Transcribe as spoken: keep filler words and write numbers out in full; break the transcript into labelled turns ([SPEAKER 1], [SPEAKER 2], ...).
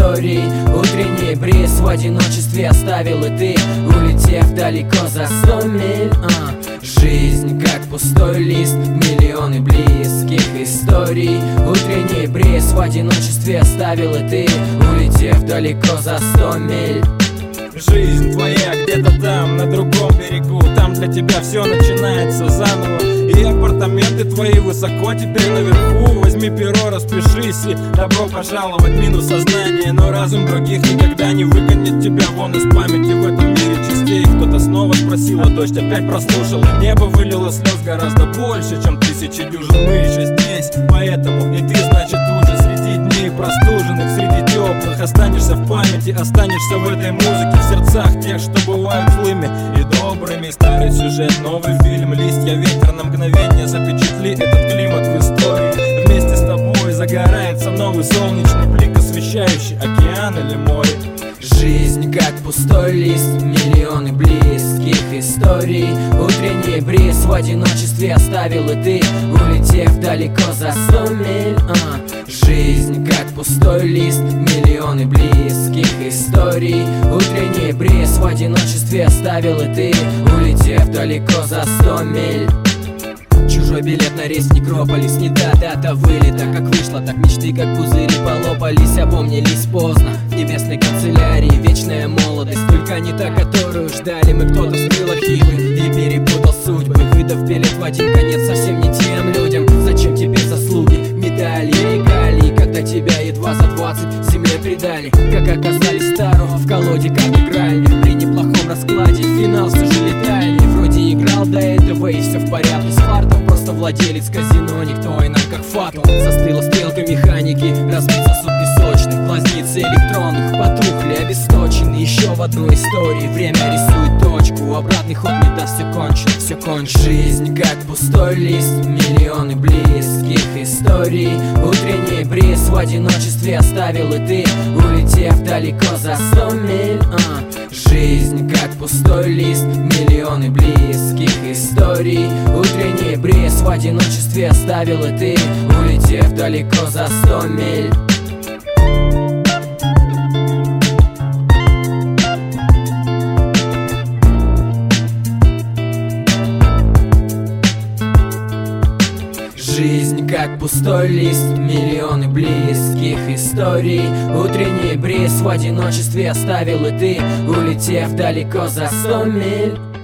[SPEAKER 1] историй. Утренний бриз в одиночестве оставил и ты, улетев далеко за сто миль. а. Жизнь как пустой лист, миллионы близких историй. Утренний бриз в одиночестве оставил и ты, улетев далеко за сто миль.
[SPEAKER 2] Жизнь твоя где-то там, на другом берегу. Там для тебя все начинается заново. И апартаменты твои высоко теперь наверху. Возьми перо, распишись и добро пожаловать. Минус сознание, но разум других никогда не выгонит тебя вон из памяти. В этом мире частей кто-то снова спросил, а дождь опять прослушал. И небо вылило слез гораздо больше, чем тысячи дюжин. Мы еще здесь, поэтому и ты, значит, тут же среди дней простуженных, среди теплых. Останешься в памяти, останешься в этой музыке, в сердцах тех, что бывают злыми и добрыми. Старый сюжет, новый фильм, листья, ветер на мгновение. Запечатли этот климат в истории. Вместе с тобой загорается новый солнечный блик, освещающий океан или море.
[SPEAKER 1] Жизнь как пустой лист, миллионы близких историй. Утренний бриз в одиночестве оставил и ты, улетев далеко за сто миль. а. Жизнь как пустой лист, миллионы близких историй. Утренний бриз в одиночестве оставил и ты, улетев далеко за сто миль. Чужой билет на рейс Некрополис, не та дата вылета. Как вышло, так мечты, как пузыри полопались. Опомнились поздно в небесной канцелярии. Вечная молодость, только не та, которую ждали мы. Кто-то вскрыл архивы и перепутал судьбы, выдав билет в один конец совсем не тем людям. Зачем теперь заслуги, медали и регалии, когда тебя едва за двадцать земле предали? Как оказались старо в колоде, как игральни. При неплохом раскладе финал все же летальный. Вроде играл до этого и все в порядке с фартом. Просто владелец казино, никто иной как фатум. Застыла стрелка механики, разбит сосуд песочных. Глазницы электронных потухли, обесточены. Еще в одной истории время рисует точку. Обратный ход не даст, все кончено, все кончено. Жизнь как пустой лист, миллионы близких историй. Утренний бриз в одиночестве оставил и ты, улетев далеко за сто миль. а. Жизнь как пустой лист, миллионы близких историй. Утренний бриз в одиночестве оставил и ты, улетев далеко за сто миль. Жизнь как пустой лист, миллионы близких историй. Утренний бриз в одиночестве оставил и ты, улетев далеко за сто миль.